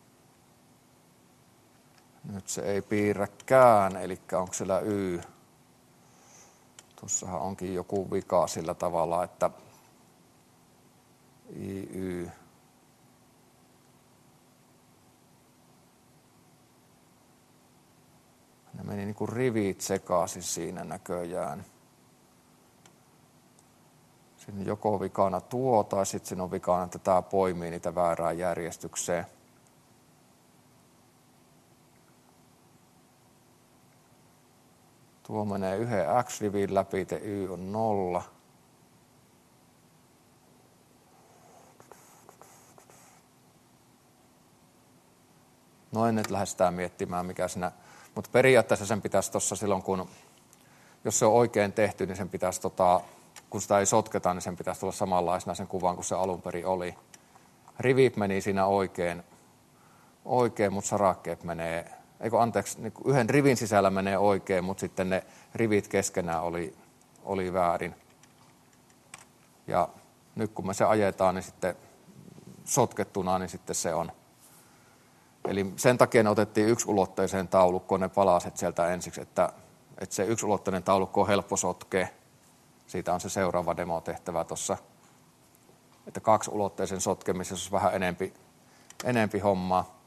nyt se ei piirräkään, eli onko siellä y, tuossahan onkin joku vika sillä tavalla, että I, Y, ne meni niin kuin rivit sekaisin siinä näköjään. Siinä on joko vikana tuo, tai sitten siinä on vikana, että tämä poimii niitä väärään järjestykseen. Tuo menee yhden x-rivin läpi, te y on nolla. No en nyt lähde sitä miettimään, mikä siinä. Mutta periaatteessa sen pitäisi tuossa silloin, kun, jos se on oikein tehty, niin sen pitäisi, tota, kun sitä ei sotketa, niin sen pitäisi tulla samanlaisena sen kuvan kuin se alun perin oli. Rivit meni siinä oikein, oikein mutta sarakkeet menee, eikö anteeksi, niin yhden rivin sisällä menee oikein, mutta sitten ne rivit keskenään oli, oli väärin. Ja nyt kun me se ajetaan, niin sitten sotkettuna, niin sitten se on. Eli sen takia ne otettiin yksulotteiseen taulukkoon ne palaset sieltä ensiksi, että, että se yksulotteinen taulukko on helppo sotkea. Siitä on se seuraava demotehtävä tuossa. Että kaksiulotteisen sotkemisessa olisi vähän enempi, enempi hommaa.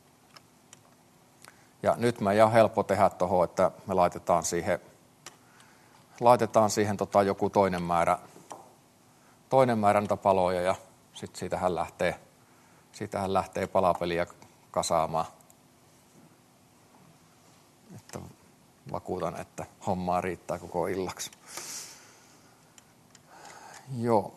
Ja nyt me ei ole helppo tehdä tuohon, että me laitetaan siihen, laitetaan siihen tota joku toinen määrä, toinen määrä niitä paloja ja sitten siitähän lähtee, siitähän lähtee palapeliä kasaamaan. Että vakuutan, että hommaa riittää koko illaksi. Joo.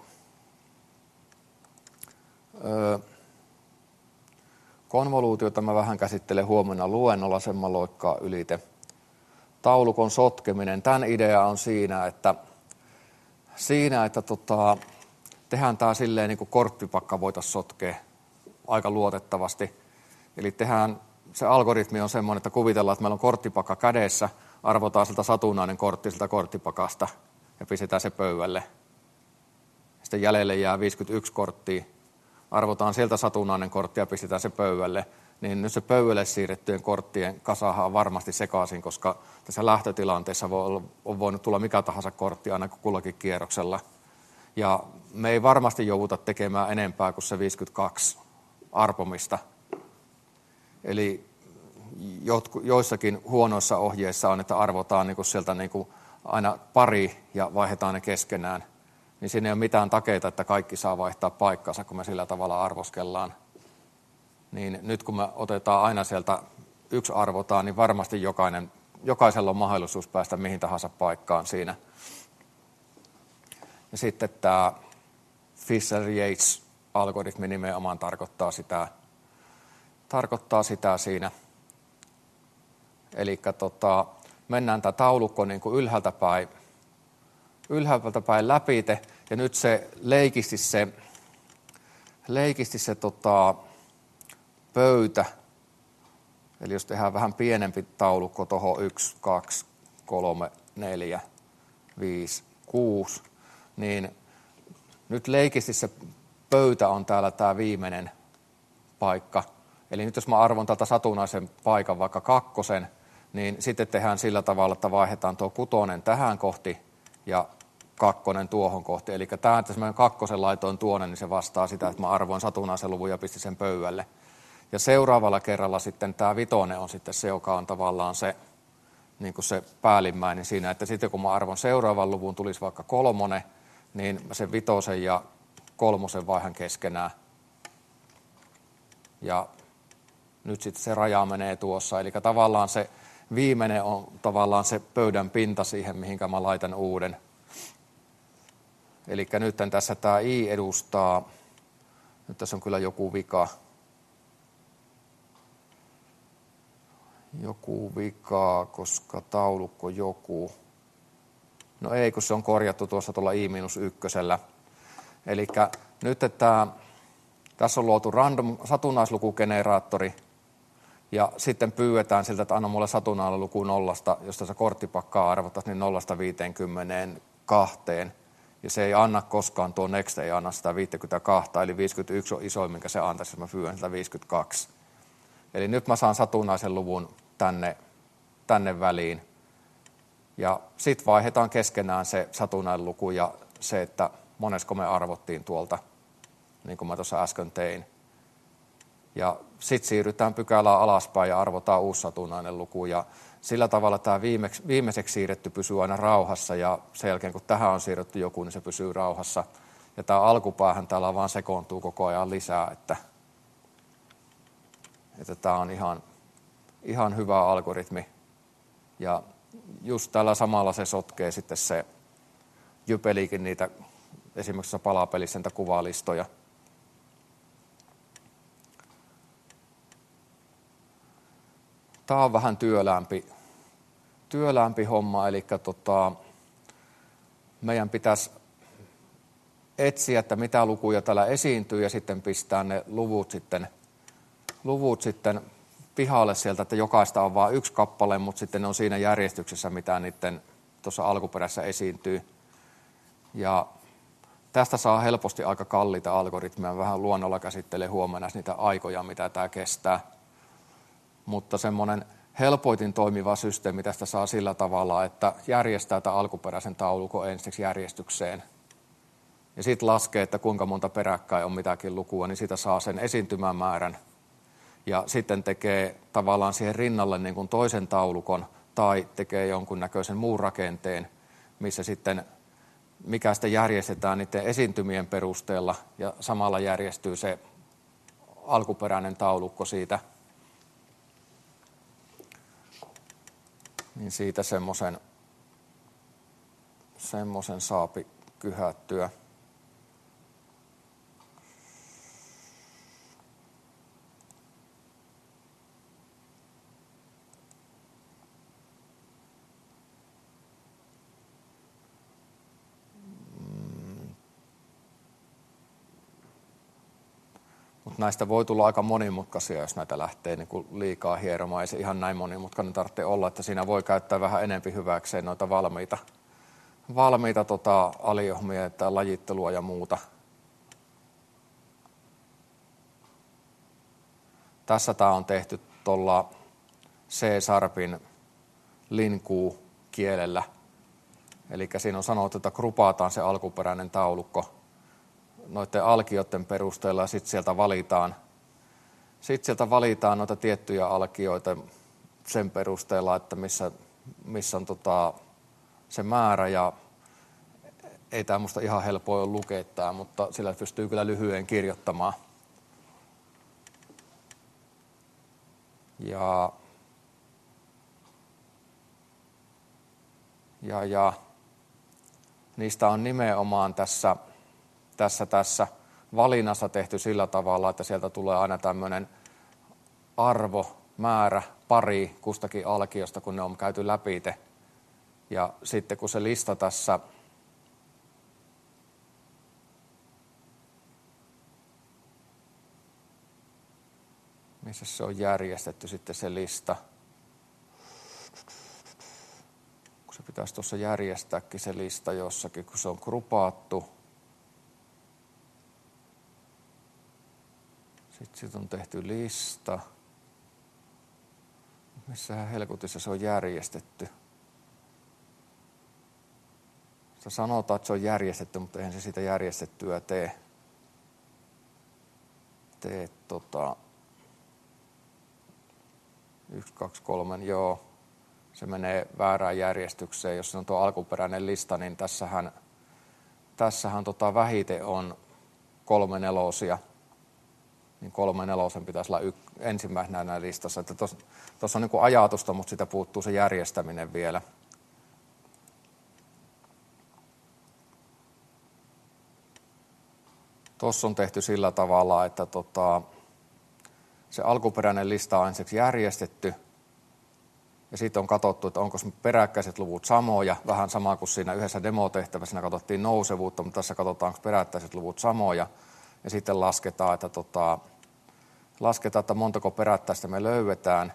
Öö. Konvoluutiota mä vähän käsittelen huomenna luennolla, sen mä loikkaa ylite. Taulukon sotkeminen. Tämän idea on siinä, että, siinä, että tota, tehdään tämä silleen niin kuin korppipakka voitaisiin sotkea aika luotettavasti. Eli tehdään, se algoritmi on semmoinen, että kuvitellaan, että meillä on korttipakka kädessä, arvotaan siltä satunnainen kortti siltä korttipakasta ja pistetään se pöydälle. Sitten jäljelle jää viisikymmentäyksi korttia. Arvotaan sieltä satunnainen kortti ja pistetään se pöydälle, niin nyt se pöydälle siirrettyjen korttien kasahan on varmasti sekaisin, koska tässä lähtötilanteessa voi olla, on voinut tulla mikä tahansa kortti aina kullakin kierroksella. Ja me ei varmasti jouduta tekemään enempää kuin se viisikymmentäkaksi arpomista. Eli jotku, joissakin huonoissa ohjeissa on, että arvotaan niin kuin sieltä niin kuin aina pari ja vaihdetaan ne keskenään. Niin siinä ei ole mitään takeita, että kaikki saa vaihtaa paikkansa, kun me sillä tavalla arvoskellaan. Niin nyt kun me otetaan aina sieltä yksi arvotaan, niin varmasti jokainen, jokaisella on mahdollisuus päästä mihin tahansa paikkaan siinä. Ja sitten tämä Fisher-Yates-algoritmi nimenomaan tarkoittaa sitä, tarkoittaa sitä siinä. Eli tota, mennään tämä taulukko niin kuin ylhäältä päin, ylhäältä päin läpite, Ja nyt se leikisti se, leikisti se tota, pöytä, eli jos tehdään vähän pienempi taulukko tuohon yksi, kaksi, kolme, neljä, viisi, kuusi, niin nyt leikisti se pöytä on täällä tämä viimeinen paikka. Eli nyt jos mä arvon tältä satunnaisen paikan vaikka kakkosen, niin sitten tehdään sillä tavalla, että vaihdetaan tuo kutonen tähän kohti ja kakkonen tuohon kohti. Eli tämä, että mä kakkosen laitoin tuonne, niin se vastaa sitä, että mä arvoin satunnaisen luvun ja pistin sen pöydälle. Ja seuraavalla kerralla sitten tämä vitonen on sitten se, joka on tavallaan se, niin kuin se päällimmäinen siinä, että sitten kun mä arvon seuraavan luvun tulisi vaikka kolmonen, niin mä sen vitosen ja kolmosen vaihan keskenään. Ja nyt sitten se raja menee tuossa, eli tavallaan se viimeinen on tavallaan se pöydän pinta siihen, mihinkä mä laitan uuden. Eli nyt tässä tämä i edustaa, nyt tässä on kyllä joku vika. Joku vika, koska taulukko joku. No ei, kun se on korjattu tuossa tuolla i miinus ykkösellä. Eli nyt että tässä on luotu random satunnaislukugeneraattori, ja sitten pyydetään siltä, että anna mulle satunnainen luku nollasta, josta se korttipakkaa arvottaisiin niin nollasta viiteenkymmeneenkahteen. Ja se ei anna koskaan, tuo next ei anna sitä viisikymmentäkaksi, eli viisikymmentäyksi on isoin, minkä se antaisi, jos mä pyydän sitä viisikymmentäkaksi. Eli nyt mä saan satunnaisen luvun tänne, tänne väliin. Ja sitten vaihdetaan keskenään se satunnainen luku ja se, että monesko me arvottiin tuolta, niin kuin mä tuossa äsken tein. Ja sitten siirrytään pykälää alaspäin ja arvotaan uusi satunnainen luku. Ja sillä tavalla tämä viimeiseksi siirretty pysyy aina rauhassa ja sen jälkeen kun tähän on siirretty joku, niin se pysyy rauhassa. Ja tämä alkupäähän täällä vaan sekoontuu koko ajan lisää, että, että tämä on ihan, ihan hyvä algoritmi. Ja just tällä samalla se sotkee sitten se Jypelikin niitä esimerkiksi palapelissä niitä kuvalistoja. Tämä on vähän työlämpi, työlämpi homma, eli tota, meidän pitäisi etsiä, että mitä lukuja täällä esiintyy ja sitten pistää ne luvut sitten, luvut sitten pihalle sieltä, että jokaista on vain yksi kappale, mutta sitten ne on siinä järjestyksessä, mitä niiden tuossa alkuperässä esiintyy. Ja tästä saa helposti aika kalliita algoritmeja. Vähän luonnolla käsittelee huomenna niitä aikoja, mitä tämä kestää. Mutta semmoinen helpoitin toimiva systeemi tästä saa sillä tavalla, että järjestää tämän alkuperäisen taulukon ensiksi järjestykseen. Ja sitten laskee, että kuinka monta peräkkäin on mitäkin lukua, niin siitä saa sen esiintymämäärän. Ja sitten tekee tavallaan siihen rinnalle niin kuin toisen taulukon tai tekee jonkun näköisen muun rakenteen, missä sitten mikä sitten järjestetään niiden esiintymien perusteella ja samalla järjestyy se alkuperäinen taulukko siitä. Niin siitä semmoisen semmoisen saapi kyhättyä. Mutta näistä voi tulla aika monimutkaisia, jos näitä lähtee niin kuin liikaa hieromaan. Ei se ihan näin monimutkainen tarvitse olla, että siinä voi käyttää vähän enempi hyväkseen noita valmiita, valmiita tota, aliohmia tai lajittelua ja muuta. Tässä tämä on tehty tuolla C-Sharpin Linkuu-kielellä. Eli siinä on sanottu, että grupataan se alkuperäinen taulukko noiden alkioiden perusteella ja sitten sieltä valitaan, sit sieltä valitaan noita tiettyjä alkioita sen perusteella, että missä, missä on tota se määrä ja ei tämä musta ihan helppoa ole lukea tämä, mutta sillä pystyy kyllä lyhyen kirjoittamaan. Ja, ja, ja niistä on nimenomaan tässä Tässä, tässä valinnassa tehty sillä tavalla, että sieltä tulee aina tämmöinen arvo, määrä, pari kustakin alkiosta, kun ne on käyty läpi. Ja sitten kun se lista tässä, missä se on järjestetty sitten se lista. Kun se pitäisi tuossa järjestääkin se lista jossakin, kun se on grupaattu. Sitten siitä on tehty lista. Missähän helkutissa se on järjestetty? Sitä sanotaan, että se on järjestetty, mutta eihän se sitä järjestettyä tee. Tee tota... Yksi, kaksi, kolme, joo. Se menee väärään järjestykseen. Jos se on tuo alkuperäinen lista, niin tässähän, tässähän tota vähite on kolme nelosia. Niin kolme nelosen pitäisi olla yk- ensimmäisenä listassa. Tuossa on niin kuin ajatusta, mutta sitä puuttuu se järjestäminen vielä. Tuossa on tehty sillä tavalla, että tota, se alkuperäinen lista on ensiksi järjestetty. Ja sitten on katsottu, että onko peräkkäiset luvut samoja. Vähän sama kuin siinä yhdessä demotehtävässä siinä katsottiin nousevuutta, mutta tässä katsotaan, onko peräkkäiset luvut samoja. Ja sitten lasketaan, että, tota, lasketaan, että montako perättäistä me löydetään.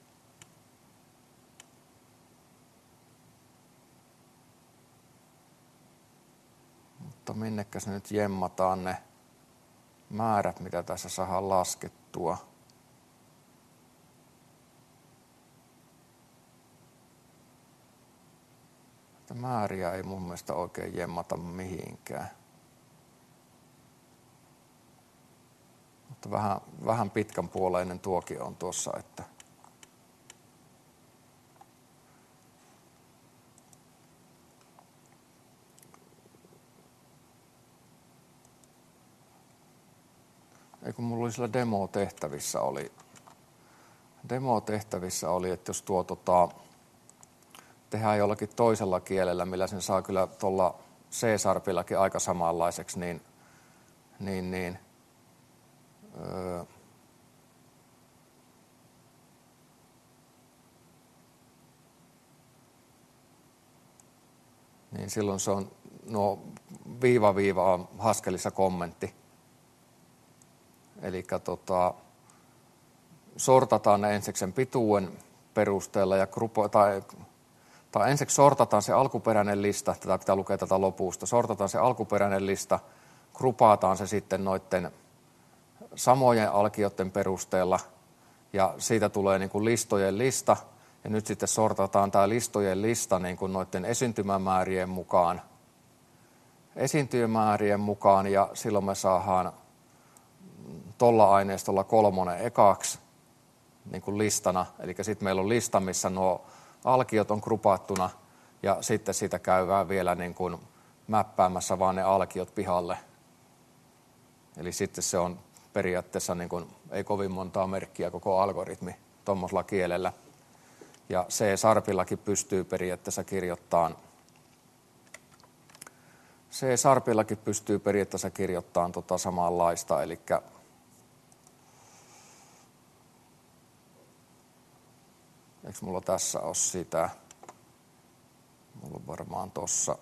Mutta minnekäs nyt jemmataan ne määrät, mitä tässä saadaan laskettua. Että määriä ei mun mielestä oikein jemmata mihinkään. Mutta vähän, vähän pitkän puoleinen tuokin on tuossa, että ei kun mulla oli sillä demo-tehtävissä oli, demo-tehtävissä oli, että jos tuo tota, tehdään jollakin toisella kielellä, millä sen saa kyllä tuolla C-sharpillakin aika samanlaiseksi, niin, niin, niin öö, niin silloin se on, nuo viiva-viiva on Haskellissa kommentti. Eli tota, sortataan ne ensiksi sen pituuden perusteella ja grupo, tai, tai ensiksi sortataan se alkuperäinen lista, tätä pitää lukea tätä lopusta, sortataan se alkuperäinen lista, grupaataan se sitten noiden samojen alkioiden perusteella ja siitä tulee niin kuin listojen lista ja nyt sitten sortataan tämä listojen lista niin kuin noiden esiintymämäärien mukaan, esiintymämäärien mukaan ja silloin me saadaan tuolla aineistolla kolmonen ekaksi niin kuin listana. Eli sitten meillä on lista, missä nuo alkiot on grupattuna ja sitten siitä käydään vielä niin kuin mäppäämässä vaan ne alkiot pihalle. Eli sitten se on periaatteessa niin kuin, ei kovin montaa merkkiä koko algoritmi tuommoisella kielellä. Ja C-sharpillakin pystyy periaatteessa kirjoittamaan C-sharpillakin pystyy periaatteessa kirjoittamaan tota samanlaista, eli eikö mulla tässä ole sitä? Mulla on varmaan tossa.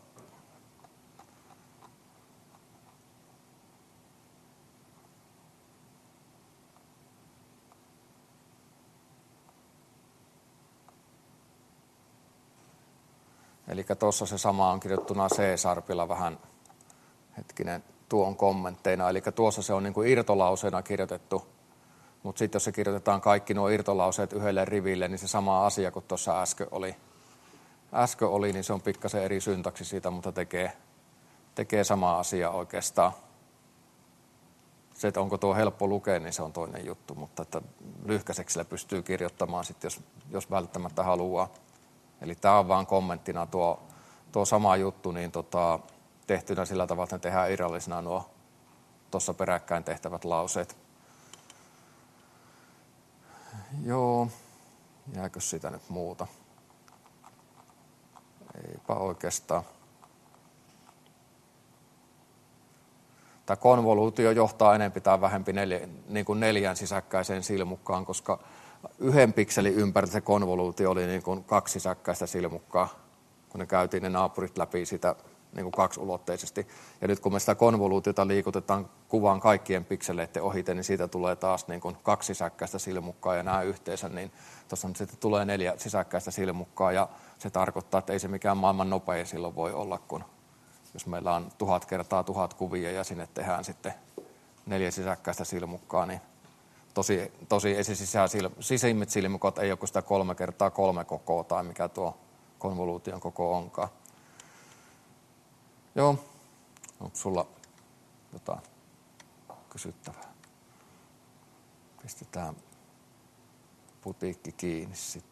Eli tuossa se sama on kirjoittuna C-sharpilla vähän, hetkinen, tuon kommentteina. Eli tuossa se on niin kuin irtolauseena kirjoitettu, mutta sitten jos se kirjoitetaan kaikki nuo irtolauseet yhdelle riville, niin se sama asia kuin tuossa äsken oli, äsken oli niin se on pikkasen eri syntaksi siitä, mutta tekee, tekee sama asia oikeastaan. Se, että onko tuo helppo lukea, niin se on toinen juttu, mutta että lyhkäiseksi pystyy kirjoittamaan sitten, jos, jos välttämättä haluaa. Eli tämä on vaan kommenttina tuo, tuo sama juttu niin tota, tehtynä sillä tavalla, että ne tehdään irrallisena nuo tuossa peräkkäin tehtävät lauseet. Joo, jääkö sitä nyt muuta? Eipä oikeastaan. Tämä konvoluutio johtaa enemmän tai vähempi neljä, niin kuin neljän sisäkkäiseen silmukkaan, koska yhden pikselin ympärillä se konvoluutio oli niin kuin kaksi sisäkkäistä silmukkaa, kun ne käytiin ne naapurit läpi sitä niin kuin kaksiulotteisesti. Ja nyt kun me sitä konvoluutiota liikutetaan kuvaan kaikkien pikseleiden ohite, niin siitä tulee taas niin kuin kaksi sisäkkäistä silmukkaa ja nämä yhteensä, niin tuossa nyt sitten tulee neljä sisäkkäistä silmukkaa ja se tarkoittaa, että ei se mikään maailman nopein silloin voi olla, kun jos meillä on tuhat kertaa tuhat kuvia ja sinne tehdään sitten neljä sisäkkäistä silmukkaa, niin tosi, tosi ei se sisimmät silmukot ei ole kuin sitä kolme kertaa kolme kokoa tai mikä tuo konvoluution koko onkaan. Joo, onko sulla jotain kysyttävää? Pistetään putiikki kiinni sitten.